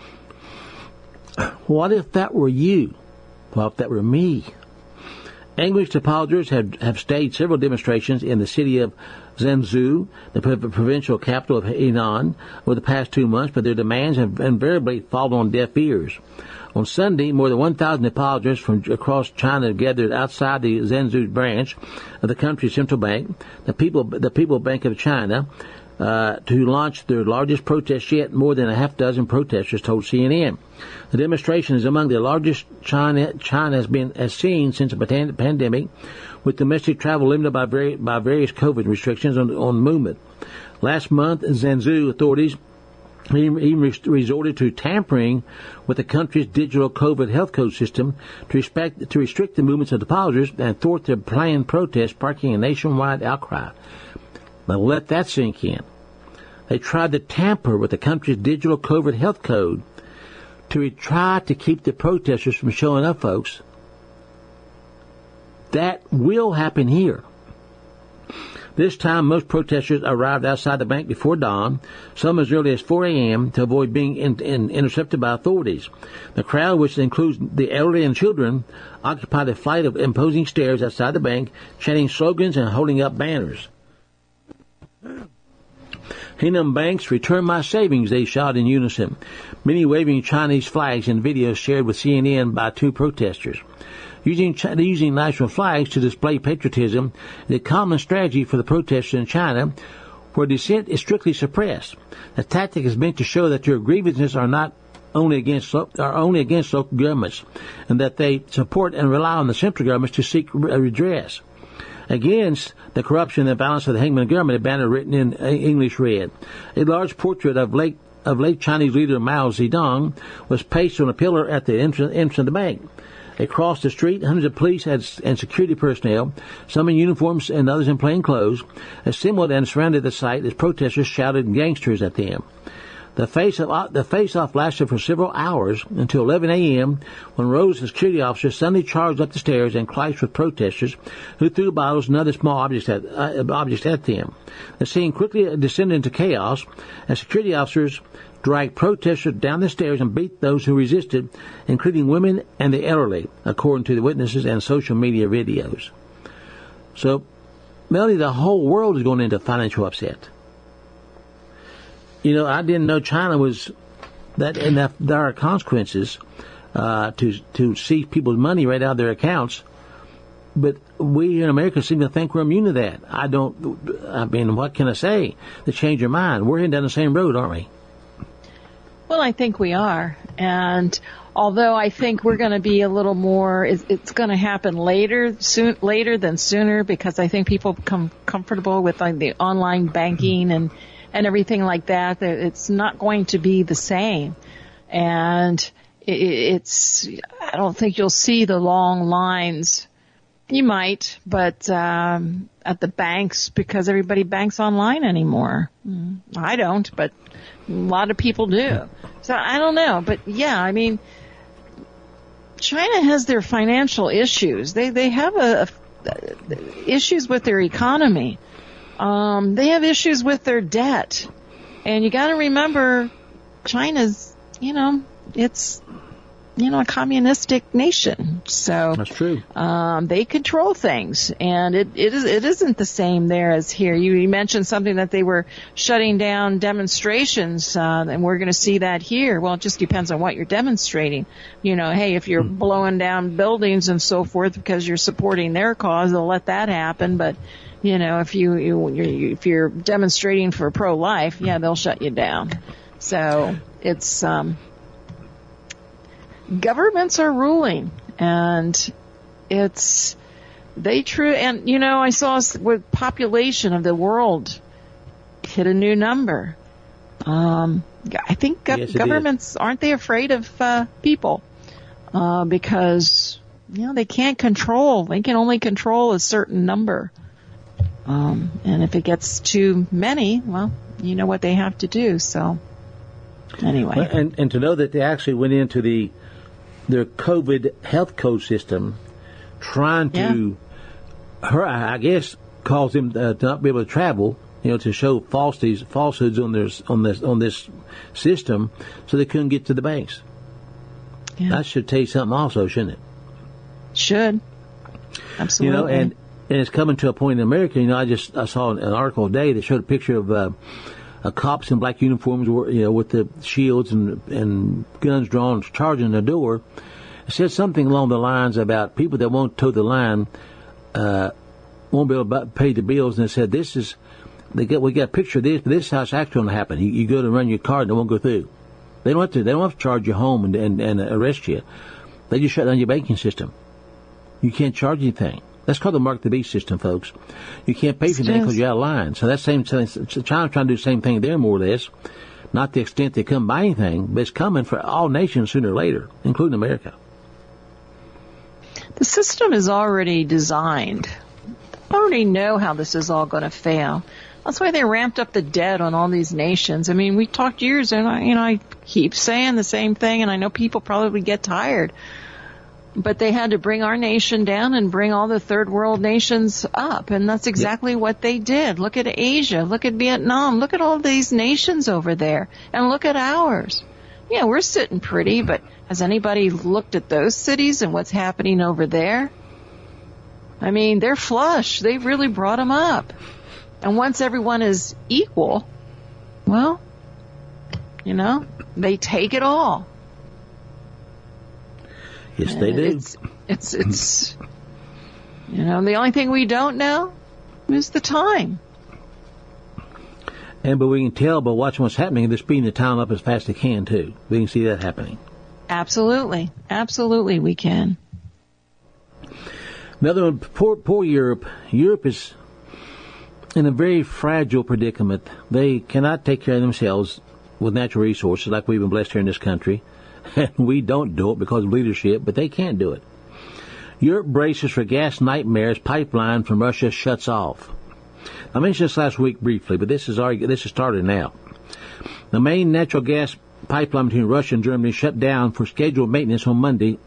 What if that were you? What if that were me? English depositors have, have staged several demonstrations in the city of Zhengzhou, the provincial capital of Henan, over the past two months, but their demands have invariably fallen on deaf ears. On Sunday, more than one thousand depositors from across China gathered outside the Zhengzhou branch of the country's central bank, the People, the People Bank of China, uh, to launch their largest protest yet. More than a half dozen protesters told C N N. The demonstration is among the largest China China has been has seen since the pandemic, with domestic travel limited by, very, by various COVID restrictions on, on movement. Last month, Zhengzhou authorities even resorted to tampering with the country's digital COVID health code system to, respect, to restrict the movements of depositors and thwart their planned protests, sparking a nationwide outcry. Now let that sink in. They tried to tamper with the country's digital COVID health code to try to keep the protesters from showing up, folks. That will happen here. This time, most protesters arrived outside the bank before dawn, some as early as four a.m., to avoid being in, in, intercepted by authorities. The crowd, which includes the elderly and children, occupied a flight of imposing stairs outside the bank, chanting slogans and holding up banners. Henan banks, return my savings, they shouted in unison, many waving Chinese flags in videos shared with C N N by two protesters. Using, using national flags to display patriotism is a common strategy for the protesters in China, where dissent is strictly suppressed. The tactic is meant to show that your grievances are not only against are only against local governments, and that they support and rely on the central governments to seek redress. Against the corruption and violence of the Hangman government, a banner written in English read, a large portrait of late of late Chinese leader Mao Zedong was pasted on a pillar at the entrance, entrance of the bank. Across the street, hundreds of police and security personnel, some in uniforms and others in plain clothes, assembled and surrounded the site as protesters shouted gangsters at them. The face of the face-off lasted for several hours until eleven a.m. when rows of security officers suddenly charged up the stairs and clashed with protesters who threw bottles and other small objects at, uh, objects at them. The scene quickly descended into chaos as security officers dragged protesters down the stairs and beat those who resisted, including women and the elderly, according to the witnesses and social media videos. So, Melanie, the whole world is going into financial upset. You know, I didn't know China was that, and that there are consequences uh, to to seize people's money right out of their accounts. But we here in America seem to think we're immune to that. I don't. I mean, what can I say to change your mind? We're heading down the same road, aren't we? Well, I think we are. And although I think we're going to be a little more, it's going to happen later, soon, later than sooner, because I think people become comfortable with like the online banking and, and everything like that. It's not going to be the same. And it's, I don't think you'll see the long lines. You might, but um, at the banks, because everybody banks online anymore. I don't, but a lot of people do. So I don't know, but yeah, I mean, China has their financial issues. They they have a, a issues with their economy. Um, they have issues with their debt, and you got to remember, China's, you know, it's. you know, a communistic nation. So that's true. Um, they control things, and it, it is it isn't the same there as here. You, you mentioned something that they were shutting down demonstrations, uh, and we're going to see that here. Well, it just depends on what you're demonstrating. You know, hey, if you're hmm. blowing down buildings and so forth because you're supporting their cause, they'll let that happen. But you know, if you, you, you if you're demonstrating for pro-life, yeah, they'll shut you down. So it's um. Governments are ruling, and it's they true. And you know, I saw with population of the world hit a new number. Um, I think go- yes, governments aren't they afraid of uh, people uh, because you know they can't control. They can only control a certain number, um, and if it gets too many, well, you know what they have to do. So anyway, well, and and to know that they actually went into the their COVID health code system, trying to, yeah. her, I guess, cause them uh, to not be able to travel, you know, to show falsities, falsehoods on their on this on this system, so they couldn't get to the banks. Yeah. That should tell you something, also, shouldn't it? Should. Absolutely. You know, and, and it's coming to a point in America. You know, I just I saw an article today that showed a picture of. Uh, Uh, cops in black uniforms, were, you know, with the shields and and guns drawn, charging the door. It said something along the lines about people that won't toe the line uh, won't be able to pay the bills. And it said, "This is they get we got a picture of this, but this is how it's actually going to happen. You, you go to run your card, and it won't go through. They don't have to. They don't have to charge you home and, and and arrest you. They just shut down your banking system. You can't charge anything." That's called the Mark the Beast system, folks. You can't pay for anything because you're out of line. So that's same thing. China's trying to do the same thing there, more or less. Not the extent they come by anything, but it's coming for all nations sooner or later, including America. The system is already designed. I already know how this is all going to fail. That's why they ramped up the debt on all these nations. I mean, we talked years, and I, you know, I keep saying the same thing, and I know people probably get tired. But they had to bring our nation down and bring all the third world nations up. And that's exactly yep. what they did. Look at Asia. Look at Vietnam. Look at all these nations over there. And look at ours. Yeah, we're sitting pretty, but has anybody looked at those cities and what's happening over there? I mean, they're flush. They really brought them up. And once everyone is equal, well, you know, they take it all. Yes, they do. It's, It's, it's, you know, the only thing we don't know is the time. And but we can tell by watching what's happening, they're speeding the time up as fast as they can too. We can see that happening. Absolutely, absolutely, we can. Another one, poor, poor Europe. Europe is in a very fragile predicament. They cannot take care of themselves with natural resources like we've been blessed here in this country, and we don't do it because of leadership. But they can't do it. Europe braces for gas nightmares. Pipeline from Russia shuts off. I mentioned this last week briefly, but this is already, this has started now. The main natural gas pipeline between Russia and Germany shut down for scheduled maintenance on Monday,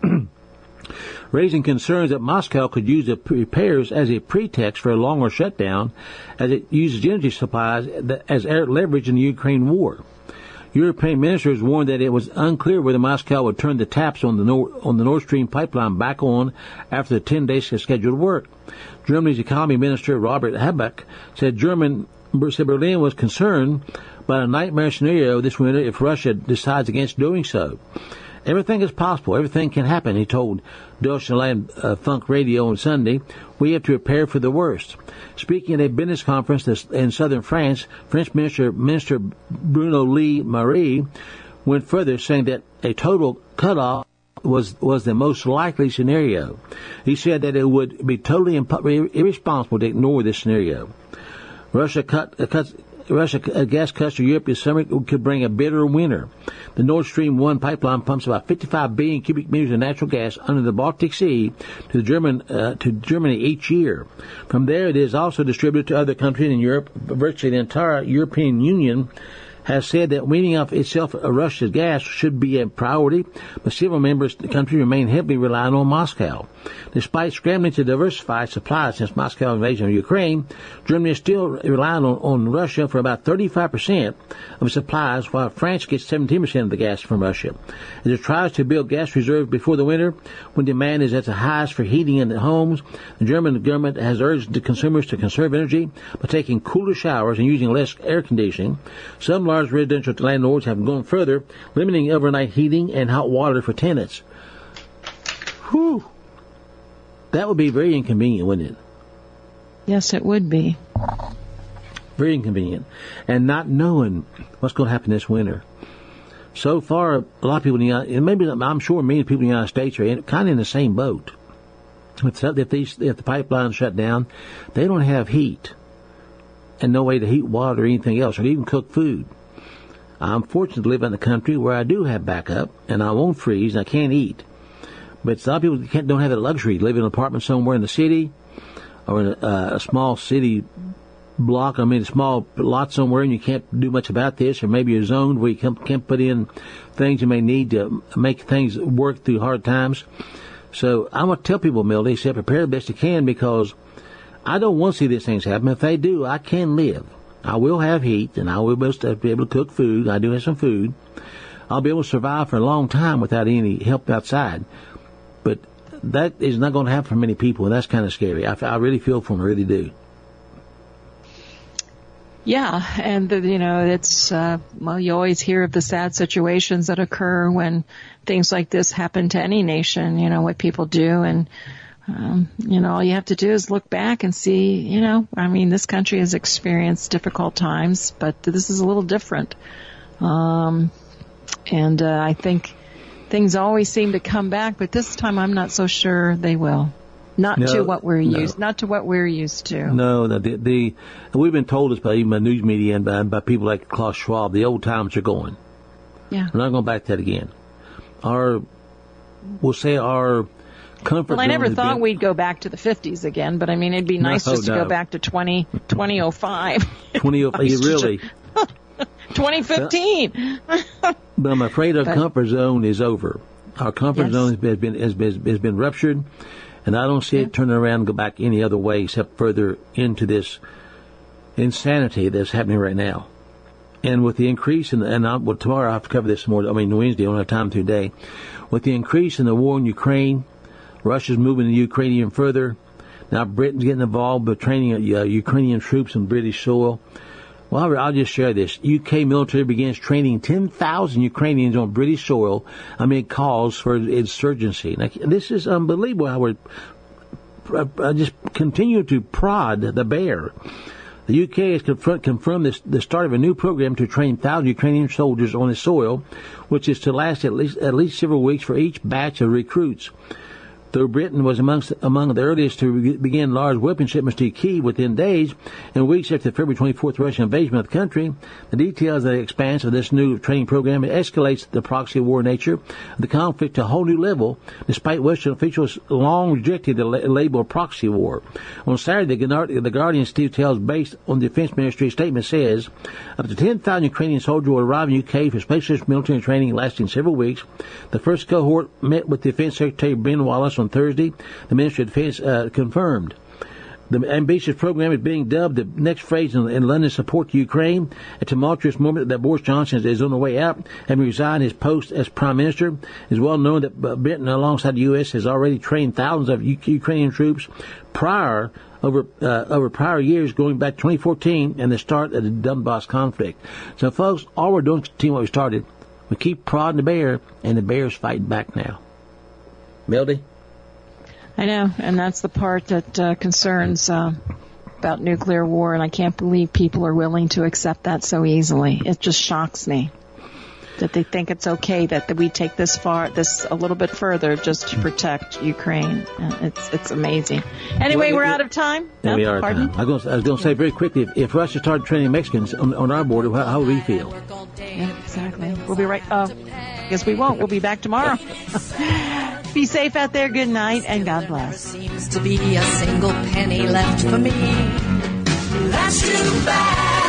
raising concerns that Moscow could use the repairs as a pretext for a longer shutdown, as it uses energy supplies as leverage in the Ukraine war. European ministers warned that it was unclear whether Moscow would turn the taps on the Nord, on the Nord Stream pipeline back on after the ten days scheduled work. Germany's economy minister Robert Habeck said German said Berlin was concerned about a nightmare scenario this winter if Russia decides against doing so. Everything is possible. Everything can happen, he told Deutschland uh, Funk Radio on Sunday. We have to prepare for the worst. Speaking at a business conference in southern France, French Minister, Minister Bruno Le Maire went further, saying that a total cutoff was was the most likely scenario. He said that it would be totally imp- irresponsible to ignore this scenario. Russia cut, uh, cuts, Russia uh, gas cuts to Europe this summer could bring a bitter winter. The Nord Stream one pipeline pumps about fifty-five billion cubic meters of natural gas under the Baltic Sea to the German uh, to Germany each year. From there, it is also distributed to other countries in Europe. Virtually the entire European Union has said that weaning off itself of Russia's gas should be a priority, but several members of the country remain heavily reliant on Moscow. Despite scrambling to diversify supplies since Moscow's invasion of Ukraine, Germany is still relying on, on Russia for about thirty-five percent of its supplies, while France gets seventeen percent of the gas from Russia. As it tries to build gas reserves before the winter, when demand is at the highest for heating in the homes, the German government has urged the consumers to conserve energy by taking cooler showers and using less air conditioning. Some large residential landlords have gone further, limiting overnight heating and hot water for tenants. Whew. That would be very inconvenient, wouldn't it? Yes, it would be. Very inconvenient. And not knowing what's going to happen this winter. So far, a lot of people in the United, and maybe I'm sure many people in the United States are in, kind of in the same boat. If, if, these, if the pipelines shut down, they don't have heat and no way to heat water or anything else, or even cook food. I'm fortunate to live in a country where I do have backup, and I won't freeze, and I can't eat. But a lot of people can't, don't have the luxury to live in an apartment somewhere in the city or in a, uh, a small city block, I mean a small lot somewhere, and you can't do much about this, or maybe you're zoned where you can't, can't put in things you may need to make things work through hard times. So I'm going to tell people, Mildy, say prepare the best you can, because I don't want to see these things happen. If they do, I can live. I will have heat, and I will be able to cook food. I do have some food. I'll be able to survive for a long time without any help outside. But that is not going to happen for many people, and that's kind of scary. I, I really feel for them. I really do. Yeah, and the, you know, it's uh, well, you always hear of the sad situations that occur when things like this happen to any nation. You know what people do, and um, you know, all you have to do is look back and see. You know, I mean, this country has experienced difficult times, but this is a little different. Um, and uh, I think things always seem to come back, but this time I'm not so sure they will. Not no, to what we're no. used, not to what we're used to. No, the, the, the we've been told this by even by news media and by, by people like Klaus Schwab. The old times are going. Yeah, we're not going back to that again. Our, we'll say our comfort. Well, I never thought been, we'd go back to the fifties again, but I mean, it'd be nice no, just to no. go back to twenty, twenty oh five. twenty oh five, really. twenty fifteen. But I'm afraid our but, comfort zone is over. Our comfort yes. zone has been has been has been ruptured. And I don't see yeah. it turning around and go back any other way except further into this insanity that's happening right now. And with the increase in the, and I, well, tomorrow I have to cover this more, I mean, Wednesday, I don't have time today. With the increase in the war in Ukraine, Russia's moving the Ukraine even further. Now Britain's getting involved with training uh, Ukrainian troops on British soil. Well, I'll I'll just share this. U K military begins training ten thousand Ukrainians on British soil amid calls for insurgency. Now, this is unbelievable how we're uh, just continue to prod the bear. The U K has confront, confirmed this, the start of a new program to train one thousand Ukrainian soldiers on its soil, which is to last at least at least several weeks for each batch of recruits. Though Britain was amongst, among the earliest to begin large weapon shipments to Kyiv within days and weeks after the February twenty-fourth Russian invasion of the country, the details of the expanse of this new training program escalates the proxy war nature of the conflict to a whole new level, despite Western officials long rejected the label proxy war. On Saturday, the Guardian's details based on the Defense Ministry's statement says up to ten thousand Ukrainian soldiers will arrive in the U K for specialist military training lasting several weeks. The first cohort met with Defense Secretary Ben Wallace on Thursday. The Ministry of Defense uh, confirmed. The ambitious program is being dubbed the next phase in, in London's support to Ukraine, a tumultuous moment that Boris Johnson is on the way out, having resigned his post as Prime Minister. It is well known that Britain, alongside the U S, has already trained thousands of U- Ukrainian troops prior over uh, over prior years, going back to twenty fourteen and the start of the Donbass conflict. So, folks, all we're doing is continuing what we started. We keep prodding the bear, and the bear's fighting back now. Mildy? I know, and that's the part that uh, concerns uh, about nuclear war, and I can't believe people are willing to accept that so easily. It just shocks me that they think it's okay that, that we take this far, this a little bit further just to protect Ukraine. Uh, it's it's amazing. Anyway, well, we're out of time. Yeah, no? we are Pardon? out of time. I was going to say very quickly, if, if Russia started training Mexicans on, on our border, how, how would we feel? Yeah, exactly. We'll be right. Oh, I guess we won't. We'll be back tomorrow. Be safe out there. Good night, and God bless. Seems to be a single penny left for me. That's too bad.